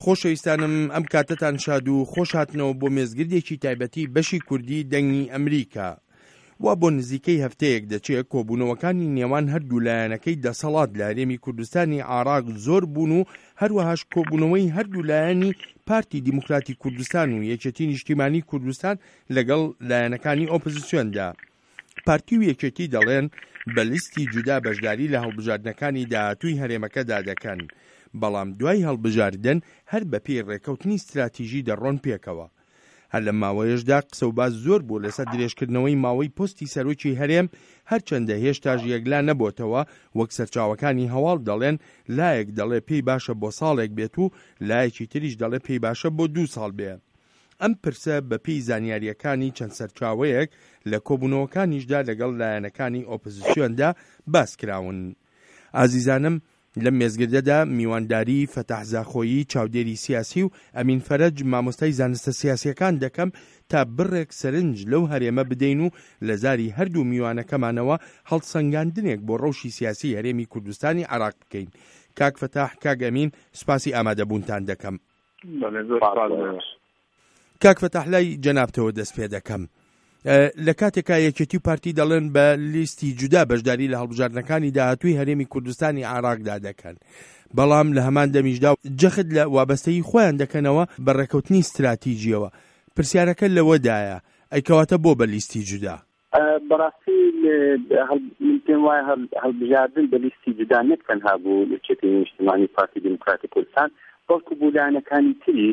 خۆشەویستانم ئەم کاتتان شاد و خۆش هاتنەوە بۆ مێزگردێکی تایبەتی بەشی کوردی دەنگی ئەمریکا. وا بۆ نزیکەی هەفتەیەک دەچێت کۆبوونەوەکانی نێوان هەردوو لایەنەکەی دەسەڵات لە هەرێمی کوردستانی عێراق زۆر بوون و هەروەهاش کۆبوونەوەی هەردوو لایەنی پارتی دیموکراتی کوردستان و یەکێتی نیشتیمانی کوردستان لەگەڵ لایەنەکانی ئۆپۆزیسیۆندا. پارتی و یەکێتی دەڵێن بە لیستی جودا بەشداری لە هەڵبژاردنەکانی داهاتووی هەرێمەکەدا دەکەن، بەڵام دوای هەڵبژاردن هەر بەپێی ڕێکەوتنی استراتیژی دەڕۆن پێکەوە. هەر لە ماوەیەشدا قسە و باس زۆر بوو لەسەر درێژکردنەوەی ماوەی پۆستی سەرۆکی هەرێم، هەرچەندە هێشتاش یەکلا نەبووتەوە. وەک سەرچاوەکانی هەواڵ دەڵێن، لایەک دەڵێ پێی باشە بۆ ساڵێک بێت و لایەکی تریش دەڵێ پێی باشە بۆ 2 ساڵ بێ. ئەم پرسە بەپێی زانیاریەکانی چەند سەرچاوەیەک لە کۆبوونەوەکانیشدا لەگەڵ لایەنەکانی ئۆپۆزیسیۆندا باس کراون. ئازیزانم، لەم مێزگردەدا میوانداری فەتەح زاخۆیی چاودێری سیاسی و ئەمین فەرەج مامۆستای زانستە سیاسیەکان دەکەم تا بڕێک سەرنج لەو هەرێمە بدەین و لە زاری هەردوو میوانەکەمانەوە هەڵسەنگاندنێک بۆ ڕەوشی سیاسی هەرێمی کوردستانی عێراق بکەین. کاک فەتاح، کاک ئەمین، سوپاسی ئامادەبوونتان دەکەم. کاک فەتاح، لای جەنابتەوە دەست پێ دەکەم. لە کاتێکا یەکێتی و پارتی دەڵێن بە لیستی جودا بەشداری لە هەڵبژاردنەکانی داهاتووی هەرێمی کوردستانی عێراقدا دەکەن، بەڵام لە هەمان دەمیشدا جەخت لە وابەستەی خۆیان دەکەنەوە بە ڕێکەوتنی استراتیژیەوە. پرسیارەکە لەوەدایە، ئەیکەواتە بۆ بە لیستی جودا؟ بەڕاستی من پێم وایە هەڵبژاردن بە لیستی جودا نەک تەنها بوو یەکێتی نیشتیمانی پارتی دیموکراتی کوردستان، بەڵکو بوو لایەنەکانی تریش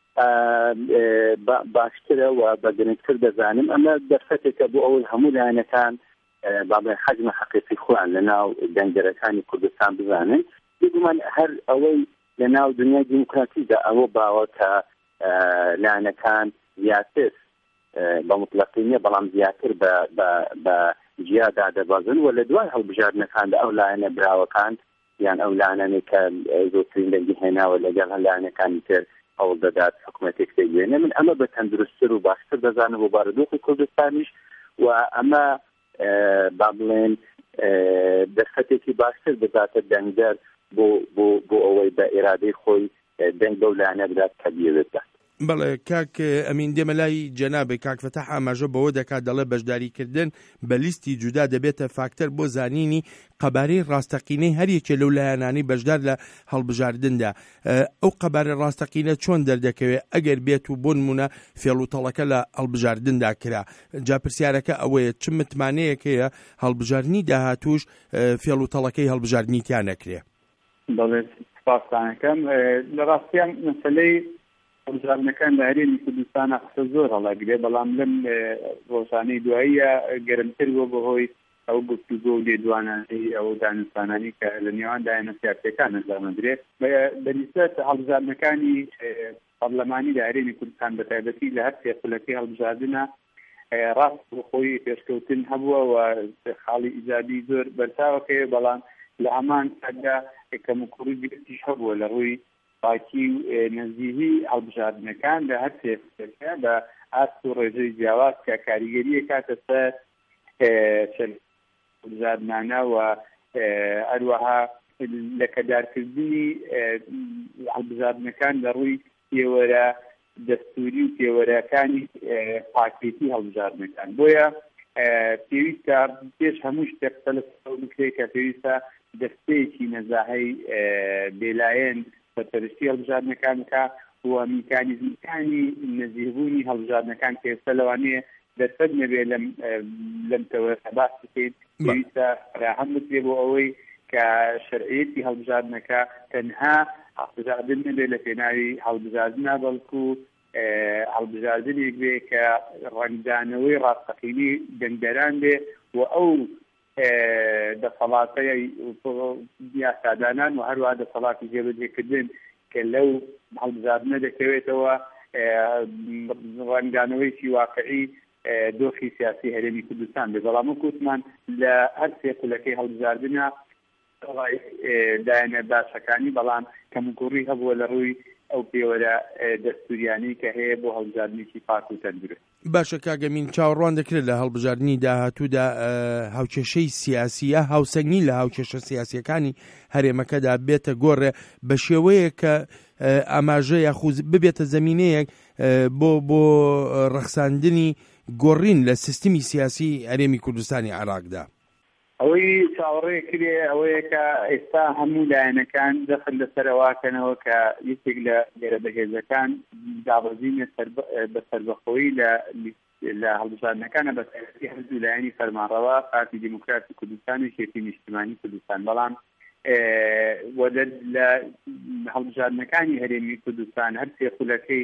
باشترە و بە گرنگتر دەزانم. ئەمە دەرفەتێکە بۆ ئەوەی هەموو لایەنەکان بابێ حەجمە حەقیقی خۆیان لە ناو دەنگەرەکانی کوردستان بزانن. بگومان هەر ئەوەی لە ناو دنیای دیموکراتیدا ئەوە باوە کە لایەنەکان زیاتر بە مطلقی نیە، بەڵام زیاتر بە جیادا دەبازن و لە دوای هەڵبژاردنەکاندا ئەو لایەنە براوەکان یان ئەو لایەنانێک کە زۆرترین دەنگی هێناوە لەگەڵ لایەنەکانی تر هەوڵ دەدات حکوومەتێک دەگوێنێ. من ئەمە بە تەندروستتر و باشتر دەزانم بۆ بارودۆخی کوردستانیش، و ئەمە با بڵێن دەرفەتێکی باشتر دەداتە دەنگدەر بۆ ئەوەی بە ئێرادەی خۆی دەنگ بەو لایەنە بدات کە بیەوێت. بەڵێ کاک ئەمین، دێمە لای جەنابێ کاک فەتاح ئاماژە بەوە دەکات، دەڵێ بەشداریکردن بە لیستی جودا دەبێتە فاکتەر بۆ زانینی قەبارەی ڕاستەقینەی هەریەکێ لەو لایەنانی بەشدار لە هەڵبژاردندا. ئەو قەبارە ڕاستەقینە چۆن دەردەکەوێت ئەگەر بێت و بۆ نمونە فێڵوتەڵەکە لە هەڵبژاردندا کرا؟ جا پرسیارەکە ئەوەیە، چ متمانەیەکەیە هەڵبژاردننی داهاتووش فێڵوتەڵەکەی هەڵبژاردننیتیان نەکرێ؟ بەڵێ سپاسانەکەم. لە ڕاستیان مەسەلەی هەڵبژاردنەکان لە هەرێمی کوردستانە قسە زۆر هەڵاگرێ، بەڵام لەم ڕۆژانەی دواییە گەرمتر بۆ بەهۆی ئەو گفتوگۆ و لێدوانانەی ئەو دانوستانانی کە لە نێوان دایانە سیاسیەکان نەزانەدرێت. بەنسبەت هەڵبژاردنەکانی پەرلەمانی لە هەرێمی کوردستان بەتایبەتی لە هەر سێ خولەکەی هەڵبژاردنە ڕاست بۆخۆی پێشکەوتن هەبووە و خاڵی ئیجابی زۆر بەرچاوەکەوێ، بەڵام لە هەمان کاتدا کەموکوڕی گرفتیش هەبووە لە ڕووی باکی و نزیهی هەڵبژاردنەکان لە هەر سێکە بە ئاست و ڕێژەی جیاواز کە کاریگەریە کاتە سەر هەڵبژاردنانە و هەروەها لە کەدارکردنی هەڵبژاردنەکان لە ڕووی پێوەرە دەستوری و پێوەرەکانی پاکێتی هەڵبژاردنەکان. بۆیە پێویستە پێش هەموو شتێک قسە لەسەر بکرێت کە پێویستە دەستەیەکی نەزاهەی بێلایەن سەرپەرشتی هەڵبژاردنەکان بکە و میکانیزمەکانی نزیهبوونی هەڵبژاردنەکان کە ئێستا لەوانەیە دەرفەت نەبێت لەم تەورەتە باس بکەیت، پێویستە فراهەم بکرێت بۆ ئەوەی کە شەرعیەتی هەڵبژاردنەکە تەنها هەڵبژاردن نەبێت لە پێناوی هەڵبژاردنە، بەڵکو هەڵبژاردنێک بێ کە ڕەنگدانەوەی ڕاستەقینەی دەنگدەران بێ و ئەو دەسەڵاتەیە یاسادانان و هەروەها دەسەڵاتی جێبەجێکردن کە لەو هەڵبژاردنە دەکەوێتەوە ڕەنگدانەوەیکی واقعی دۆخی سیاسی هەرێمی کوردستان بێ. بەڵام وەکوتمان لە هەر سێ خولەکەی هەڵبژاردنە دایانە باشەکانی، بەڵام کەموکوڕی هەبووە لە ڕووی ئەو پێوەرە دەستوریانی کە هەیە بۆ هەڵبژاردنێکی پاک و تەندروست. باشە کاگەمین، چاوەڕوان دەکرێت لە هەڵبژاردننی داهاتوودا هاوکێشەی سیاسیە هاوسەنگی لە هاوکێشە سیاسیەکانی هەرێمەکەدا بێتە گۆڕێ بە شێوەیە کە ئاماژە یاخود ببێتە زەمینەیەک بۆ ڕەخساندنی گۆڕین لە سیستمی سیاسی هەرێمی کوردستانی عێراقدا. ئەوەی چاوەڕێ کرێ ئەوەیە کە ئێستا هەموو لایەنەکان دەخل لەسەرەواکەنەوە کە یەکێک لە لێرە بەهێزەکان دابەزینە بە سەربەخۆیی لە هەڵبژاردنەکانە بە تایبەتی هەردوو لایەنی فەرمانڕەوا پارتی دیموکراتی کوردستان و شێتی نیشتیمانی کوردستان. بەڵام لە هەڵبژاردنەکانی هەرێمی کوردستان هەر سێ خولەکەی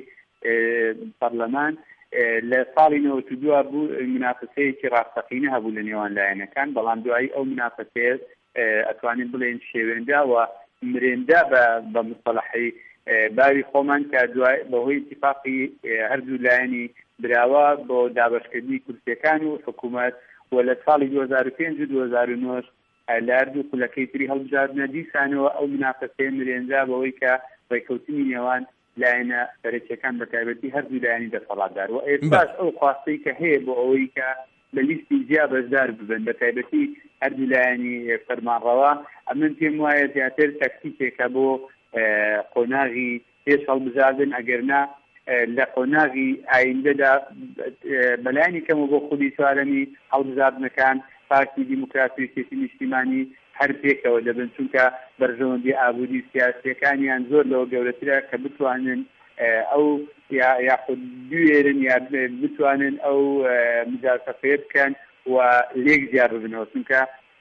پەرلەمان لە ساڵی 92 بوو منافسەیەکی ڕاستەقینە هەبوو لە نێوان لایەنەکان، بەڵام دوایی ئەو منافسەیە ئەتوانین بڵێن شێوێندا و مرێندا بە مصطلحی باوی خۆمان کە دوای بەهۆی اتفاقی هەردوو لایەنی براوە بۆ دابەشکردنی کورسیەکان و حکوومەت و لە ساڵی 2005 و 2009 لە هەردوو خولەکەی تری هەڵبژاردنە دیسانەوە ئەو منافسەیە مرێندا بەوەی کە ڕێکەوتنی نێوان لایەنە سەرەکیەکان بە تایبەتی هەردوو لایەنی دەسەڵاتدار و ئێستاش ئەو خواستەی کە هەیە بۆ ئەوەی کە لە لیستی جیا بەشدار ببن بە تایبەتی هەردوو لایەنی فەرمانڕەوا ئەمن پێم وایە زیاتر تەکتیکێکە بۆ قۆناغی پێش هەڵبژاردن ئەگەرنا لە قۆناغی ئایندەدا بەلایانی کەمەوە بۆ خودی چوارەمی هەڵبژاردنەکان پارتی دیموکراسی و شێتی نیشتیمانی هەر پێکەوە دەبن، چونکە بەرژەوەندی ئابووری سیاسیەکانیان زۆر لەوە گەورەترە کە بتوانن ئەو یاخود دوێرن یا بتوانن ئەو مجازفەیە بکەن و لێک زیاد ببنەوە، چونکە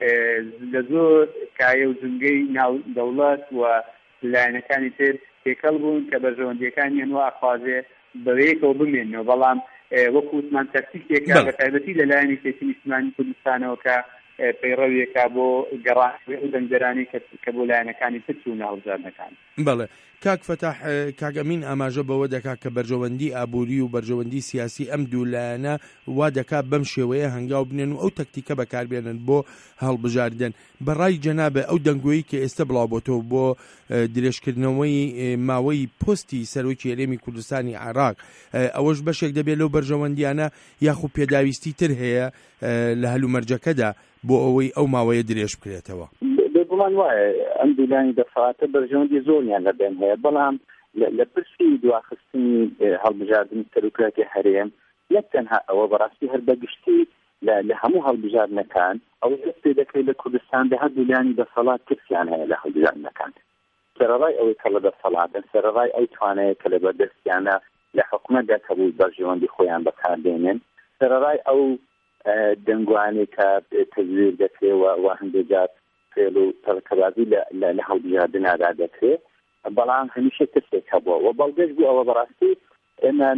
لە زۆر کایە و جنگەی ناو دەوڵەت و لایەنەکانی تر تێکەڵ بوون کە بەرژەوەندیەکانیان و ئەخوازێ بەوەیەکەوە بمێنەوە، بەڵام وەکو وتمان تەکتیکێکە بە تایبەتی لە لایەنی شێتی نیشتیمانی کوردستانەوە کە پەیڕەویەکە بۆ گەڕانی و دەنگدەرانی کە بۆ لایەنەکانی تر چوونە هەڵبژاردنەکان. بەڵێ کاک فەتاح، کاگەمین ئاماژە بەوە دەکات کە بەرژەوەندی ئابووری و بەرژەوەندی سیاسی ئەم دوو لایەنە وا دەکات بەم شێوەیە هەنگاو بنێن و ئەو تەکتیکە بەکاربێنن بۆ هەڵبژاردن. بەڕای جەنابە ئەو دەنگۆیی کە ئێستا بڵاوبۆتەوە بۆ درێژکردنەوەی ماوەی پۆستی سەرۆکی هەرێمی کوردستانی عێراق ئەوەش بەشێک دەبێت لەو بەرژەوەندیانە یاخود پێداویستی تر هەیە لە هەلومەرجەکەدا بۆ ئەوەی ئەو ماوەیە درێژ بکرێتەوە؟ بڵان وایە ئەم دوولانی دەفاتە بەرژەوەندی زۆریان لەبێن هەیە، بەڵام لە پرسی دواخستنی هەڵبژاردننی سەرۆکراتی هەرێم یەک تەنها ئەوە بەڕاستی هەر بەگشتی لە هەموو هەڵبژاردنەکان ئەوە پێ دەکرێت لە کوردستان لە هەر دوولانی دەسەڵات ترسیان هەیە لە هەڵبژاردنەکان. سەرەڕای ئەوەی کە لە دەسەڵاتن، سەرەڕای ئەو توانەیە کە لە بەردەستیانە لە حکوومەتدا کە بوو بەرژەوەندی خۆیان بەکاردێنن، سەرەڕای ئەو دەنگوانەی کە تەزویر دەکرێت و هەندێک جار فێڵ و تەڵکەبازی لە هەڵبژاردنەدا دەکرێت، بەڵام هەمیشە ترسێک هەبووە و بەڵگەش بوو ئەوە بەڕاستی ئێمە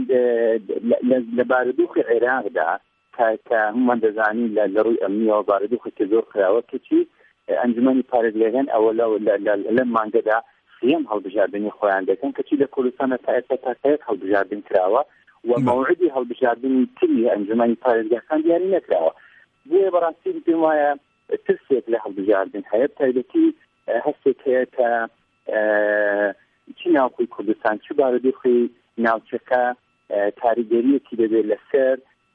لە بارودۆخی عێراقدا کە هەمومان دەزانین لە ڕووی ئەمنیەوە بارودۆخێکی زۆر خراوە کەچی ئەنجومەنی پارێزگاکان ئەوە لەم مانگەدا سێم هەڵبژاردننی خۆیان دەکەن کەچی لە کوردستانە تا ئێستا تاکەیەک هەڵبژاردن کراوە و مەوعدی هەڵبژاردننی تری ئەنجومەنی پارێزگاکان دیاری نەکراوە. بۆیە بەڕاستی پێم وایە ترسێک لە هەڵبژاردن هەیە، تایبەتی هەستێک هەیە کە چی ناوخۆی کوردستان چ بارودۆخی ناوچەکە کاریگەریەکی دەبێت لەسەر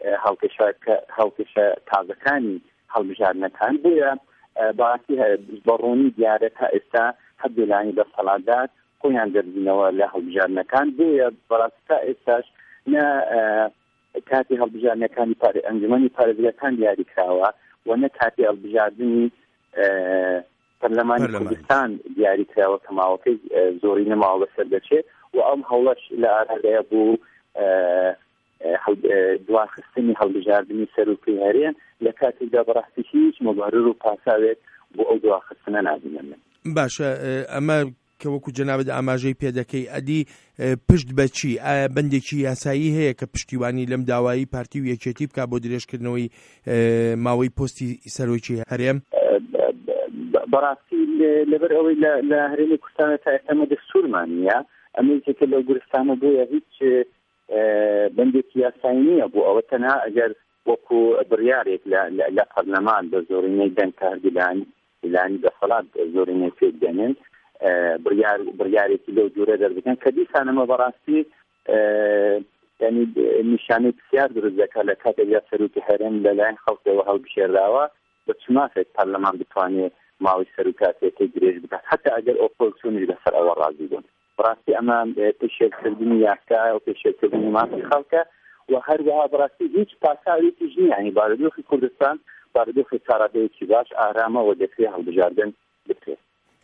هەڵکێشە تازەکانی هەڵبژاردنەکان. بۆیە بەڕاستی بەڕوونی دیارە تا ئێستا هەردوو لایەنی دەسەڵاتدار خۆیان دەربینەوە لە هەڵبژاردنەکان. بۆیە بەڕاستی تا ئێستاش نە کاتی هەڵبژاردنەکانی ئەنجومەنی پارێزگاکان دیاری کراوە و نە کاتی هەڵبژاردننی پەرلەمانی کوردستان دیاری کراوە کە ماوەکەی زۆری نەماوە بەسەر دەچێت و ئەم هەوڵەش لە ئاراگەیە بوو دواخستنی هەڵبژاردننی سەرۆکی هەرێم لە کاتێکدا بەڕاستی هیچ مەبرر و پاساوێت بۆ ئەو دواخستنە نابینێن. باشە، ئەمە کە وەکو جەنابەت ئاماژەی پێدەکەی ئەدی پشت بەچی بەندێکی یاسایی هەیە کە پشتیوانی لەم داوایی پارتی و یەکێتی بکات بۆ درێژکردنەوەی ماوەی پۆستی سەرۆکی هەرێم؟ بەڕاستی لەبەر ئەوەی لە هەرێمی کوردستانە تا ئێستا دەستوورمان نییە، ئەمریکێکە لەو گورستانە بۆیە هیچ بەندێکی یاسایی نییە بۆ ئەوە تەنها ئەگەر وەکو بڕیارێک لە پەرلەمان بە زۆرینەی دەنگ کە هەردوولانی دەسەڵات زۆرینەی پێدەنێن بڕیارێکی لەو جوورە دەردەکەن کە دیسانەمە بەڕاستی ینی نیشانەی پرسیار دروست دەکات لە کاتێک یا سەرۆکی هەرێم لەلایەن خەڵکەوە هەڵبژێرداوە بە چ مافێک پەرلەمان بتوانێت ماوەی سەرۆکاتێکی درێژ بکات حتا ئەگەر ئۆپۆزیسیۆنیش لەسەر ئەوە ڕازی بوون بەڕاستی ئەمە پێشێلکردنی یاسایە و پێشێلکردنی مافی خەڵکە و هەروەها بەڕاستی هیچ پاساوێکیش نییە ینی بارودۆخی کوردستان بارودۆخی چارەدەیەکی باش ئارامەوە دەکرێت هەڵبژاردن بکرێت.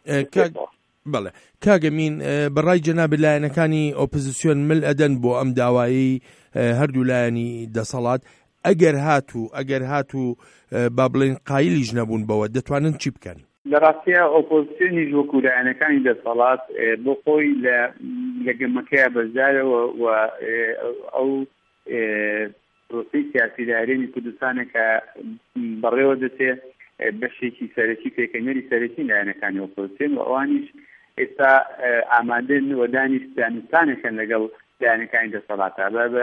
بەڵێ کاگەمین بەڕای جەناب لایەنەکانی ئۆپۆزیسیۆن مل ئەدەن بۆ ئەم داوایی هەردوو لایەنی دەسەڵات ئەگەر هاتوو با بڵێن قایلیش نەبوون بەوە دەتوانن چی بکەن؟ لە ڕاستیە ئۆپۆزیسیۆنیش وەکو لایەنەکانی دەسەڵات بۆ خۆی لە گەمەکەیە بەشدارەوە و ئەو پرۆسەی سیاسی لە هەرێمی کوردستانە کە بەڕێوە دەچێت بەشێکی سەرەکی پێکەنەری سەرەکی لایەنەکانی ئۆپۆزیسیۆن و ئەوانیش ئێستا ئامادەن و دانیش دانوستانێکن لەگەڵ لایەنەکانی دەسەڵاتە بە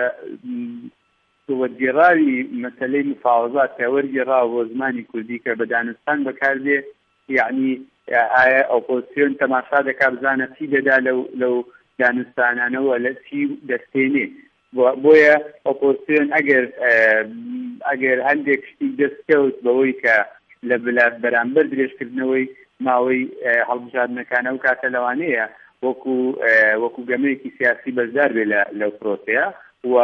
وەرگێڕاوی مەسەلەی مفاوەزات کە وەرگێڕاوە بۆ زمانی کوردی کە بە دانوستان بەکاردێ یعنی ئایا ئۆپۆزیسیۆن تەماشا دەکا بزانە چی دەدا لەو دانوستانانەوە لە چی دەستێنێ بۆیە ئۆپۆزیسیۆن ئەگەر هەندێک شتی دەستکەوت بەوەی کە لە بەرامبەر درێژکردنەوەی ماوەی هەڵبژاردنەکانە و کاتە لەوانەیە وەکو گەمەیەکی سیاسی بەشدار بێ لەو پرۆسەیە و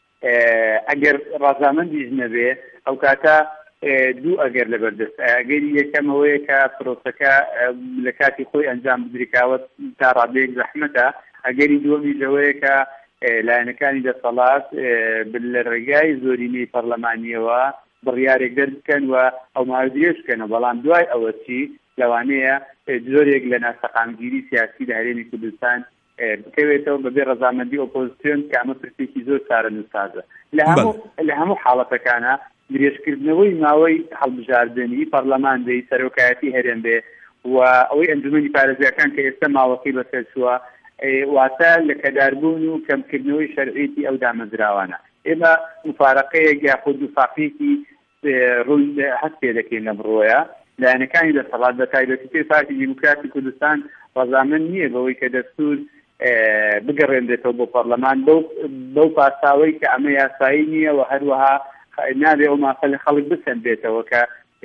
ئەگەر ڕازامەندیش نەبێ ئەو کاتە دوو ئەگەر لەبەردەست ئەگەری یەکەمەوەیە کە پرۆسەکە لە کاتی خۆی ئەنجام بدریکاوە تا ڕادەیەک زەحمەتە ئەگەری دووەمی لەوەیە کە لایەنەکانی دەسەڵات لە ڕێگای زۆرینەی پەرلەمانیەوە بڕیارێک دەربکەن و ئەو ماوەی درێژ بکەنەوە بەڵام دوای ئەوە چی لەوانەیە زۆرێک لە ناسەقامگیری سیاسی لە هەرێمی کوردستان بکەوێتەوە بەبێ ڕەزامەندی ئۆپۆزیسیۆن کە ئەمە پرسێکی زۆر چارەنووسازە لە هەموو حاڵەتەکانە درێژکردنەوەی ماوەی هەڵبژاردننی پەرلەمان دەی سەرۆکایەتی هەرێم بێ و ئەوەی ئەنجومەنی پارێزیەکان کە ئێستا ماوەکەی بەسەر چووە واتە لە کەداربوون و کەمکردنەوەی شەرعیەتی ئەو دامەزراوانە ئێمە مفارەقەیەک یاخود وفاقیەکی ڕووی هەست پێ دەکەین لەم ڕۆیە لایەنەکانی دەسەڵات بە تایبەتی پێی پارتی دیموکراتی کوردستان ڕەزامەند نییە بەوەی کە دەستور بگەڕێنرێتەوە بۆ پەرلەمان بەو پاساوەی کە ئەمە یاسایی نییە و هەروەها نابێ ئەو مافەل خەڵک بسەندێتەوە کە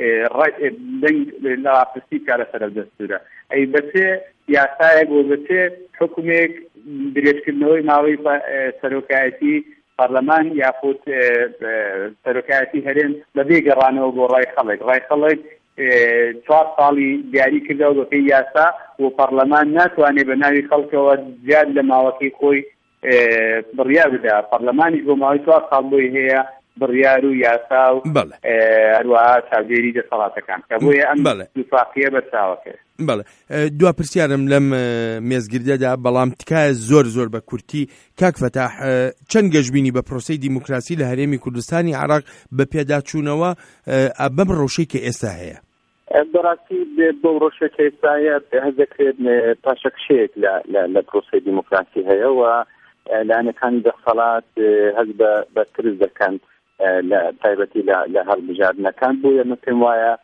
دەنگ لاپرسی کە لەسەر دەستورە ئەی بەچێ یاسایەک بۆ بەچێ حکومێک درێژکردنەوەی ماوەی سەرۆکایەتی پەرلەمان یاخود سەرۆکایەتی هەرێم بەبێ گەڕانەوە بۆ ڕای خەڵک 4 ساڵی دیاری کردەوە بە پێی یاسا و پەرلەمان ناتوانێت بە ناوی خەڵکەوە زیاد لە ماوەکەی خۆی بڕیار بدا پەرلەمانیش بۆ ماوەی 4 ساڵ بۆی هەیە بڕیار و یاسا و هەروەها چاودێری دەسەڵاتەکان کە بۆیە ئەم وفاقیە بەرچاوەکە. بەڵێ دوا پرسیارم لەم مێزگردەدا بەڵام تکایە زۆر بە کورتی کاک فەتاح چەند گەشتبینی بە پرۆسەی دیموکراسی لە هەرێمی کوردستانی عێراق بە پێداچوونەوە بەم ڕۆژەی کە ئێستا هەیە؟ بەڕاستی بۆ ڕۆژێک ئێستاە هەز دەکرێت پاشەکشەیەک لە پرۆسەی دیموکراسی هەیە و لایەنەکانی دەسەڵات هەز بە ترس دەکەن تایبەتی لە هەڵبژاردنەکان بۆیە من پێم وایە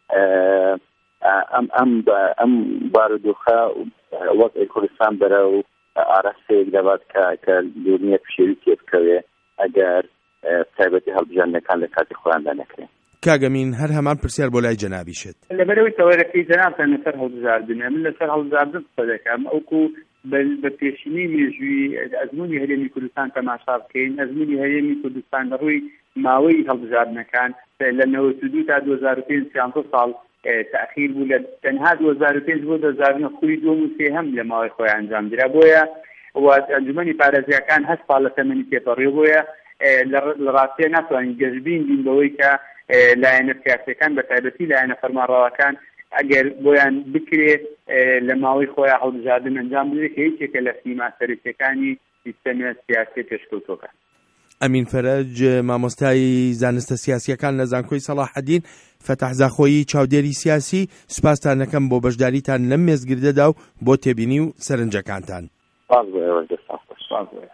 ئەم بارودۆخە وەزعی کوردستان بەرە و ئاراستەیەک دەبات کە دوورنیە پشێوی تێ بکەوێ ئەگەر تایبەتی هەڵبژاردنەکان لە کاتی خۆیاندا نەکرێن. کاگەمین هەر هەمان پرسیار بۆ لای جەنابیشت لەبەرەوەی تەوەرەکەی جەنابتان لەسەر هەڵبژاردنە من لەسەر هەڵبژاردن قسە دەکەم ئەوکو بە پێشینی مێژووی ئەزمموی هەرێمی کوردستان تەماشا بکەین ئەزمموی هەرێمی کوردستان بەڕووی ماوەی هەڵبژاردنەکان لە 92 تا 2005 ساڵ تأخیر بوو لە تەنها 2005 بۆ 2009 خوی دووەم و سێهەم لە ماوەی خۆیان ئەنجام درا بۆیە ئەنجومەنی پارێزیەکان هەست ساڵ لە تەمەنی تێپەڕێ بۆیە لە ڕاستیە ناتوانین گەشتبین بین بەوەی کە لایەنە سیاسیەکان بە تایبەتی لایەنە فەرمانڕەوەکان ئەگەر بۆیان بکرێت لە ماوەی خۆیان هەڵبژاردن ئەنجام بدرێت کە هیچێکە لە سیما سەرەکیەکانی سیستەمی سیاسی پێشکەوتووەکە. ئەمین فەرەج مامۆستای زانستە سیاسیەکان لە زانکۆی سەلاحەدین فەتاح زاخۆیی چاودێری سیاسی سوپاستان دەکەم بۆ بەشداریتان لەم مێزگردەدا و بۆ تێبینی و سەرنجەکانتان.